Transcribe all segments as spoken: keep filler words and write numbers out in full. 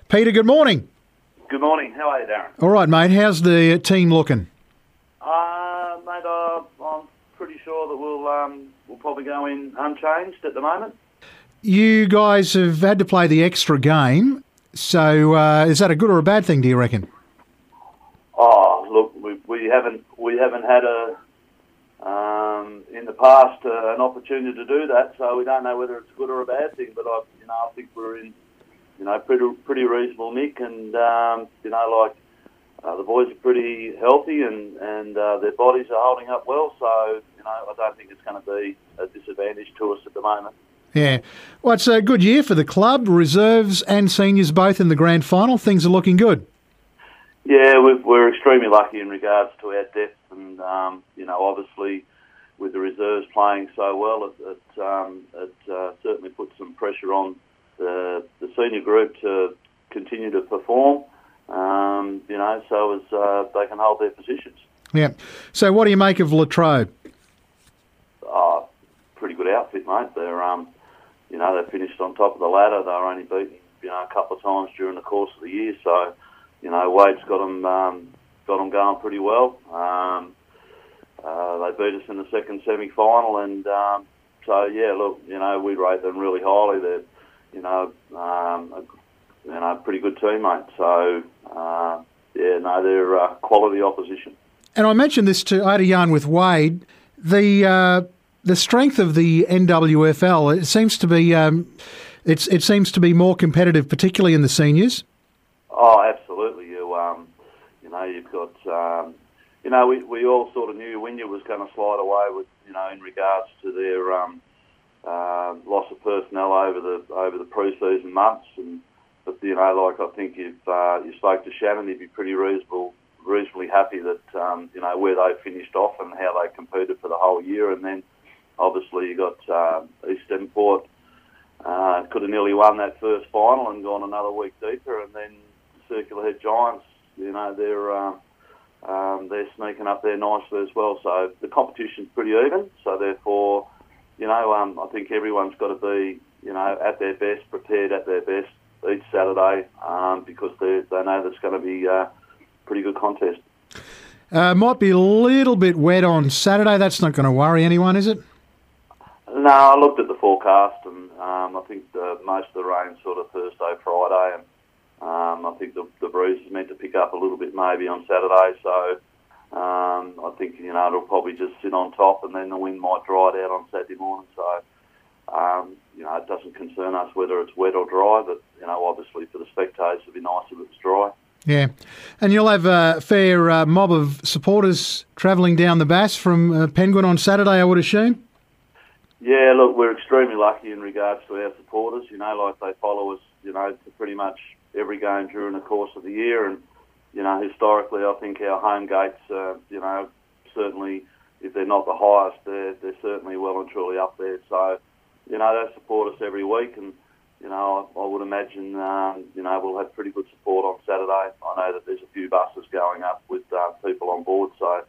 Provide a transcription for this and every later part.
Peter, good morning. Good morning. How are you, Darren? All right, mate. How's the team looking? Uh, mate, uh, I'm pretty sure that we'll um, we'll probably go in unchanged at the moment. You guys have had to play the extra game, so uh, is that a good or a bad thing, do you reckon? Oh, look, we, we haven't we haven't had a um, in the past uh, an opportunity to do that, so we don't know whether it's a good or a bad thing. But I, you know, I think we're in, you know, pretty pretty reasonable nick, and um, you know, like uh, the boys are pretty healthy, and and uh, their bodies are holding up well. So you know, I don't think it's going to be a disadvantage to us at the moment. Yeah. Well, it's a good year for the club, reserves and seniors both in the grand final. Things are looking good. Yeah, we've, we're extremely lucky in regards to our depth, and um, you know, obviously with the reserves playing so well, it, it, um, it uh, certainly puts some pressure on the, the senior group to continue to perform. Um, you know, so as uh, they can hold their positions. Yeah. So, what do you make of Latrobe? Oh, pretty good outfit, mate. They're um, you know, they finished on top of the ladder. They were only beaten, you know, a couple of times during the course of the year, so. You know, Wade's got them um, got them going pretty well. Um, uh, they beat us in the second semi-final, and um, so yeah, look, you know, we rate them really highly. They're, you know, um, a, you know, pretty good team, mate. So uh, yeah, no, they're uh, quality opposition. And I mentioned this to I had a yarn with Wade. The uh, the strength of the N W F L, it seems to be um, it's it seems to be more competitive, particularly in the seniors. Oh, absolutely. You, um, you know, you've got, um, you know, we, we all sort of knew Wynyard was going to slide away with, you know, in regards to their um, uh, loss of personnel over the over the pre-season months, and but you know, like I think if uh, you spoke to Shannon, he'd be pretty reasonable, reasonably happy that um, you know where they finished off and how they competed for the whole year, and then obviously you got uh, East Devonport uh, could have nearly won that first final and gone another week deeper, and then Circular Head Giants, you know, they're um, um, they're sneaking up there nicely as well. So the competition's pretty even. So therefore, you know, um, I think everyone's got to be, you know, at their best, prepared at their best each Saturday, um, because they they know there's going to be a pretty good contest. Uh, might be a little bit wet on Saturday. That's not going to worry anyone, is it? No, I looked at the forecast, and um, I think the, most of the rain's sort of Thursday, Friday, and Um, I think the, the breeze is meant to pick up a little bit maybe on Saturday, so um, I think, you know, it'll probably just sit on top, and then the wind might dry it out on Saturday morning. So, um, you know, it doesn't concern us whether it's wet or dry, but, you know, obviously for the spectators it'd be nice if it's dry. Yeah, and you'll have a fair uh, mob of supporters travelling down the Bass from uh, Penguin on Saturday, I would assume? Yeah, look, we're extremely lucky in regards to our supporters. You know, like they follow us, you know, to pretty much every game during the course of the year, and you know, historically, I think our home gates, uh, you know, certainly if they're not the highest, they're they're certainly well and truly up there. So, you know, they support us every week, and you know, I, I would imagine, um, you know, we'll have pretty good support on Saturday. I know that there's a few buses going up with uh, people on board, so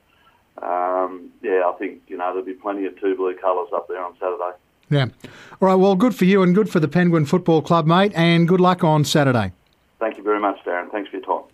um, yeah, I think you know there'll be plenty of two blue colours up there on Saturday. Yeah. All right. Well, good for you and good for the Penguin Football Club, mate, and good luck on Saturday. Thank you very much, Darren. Thanks for your time.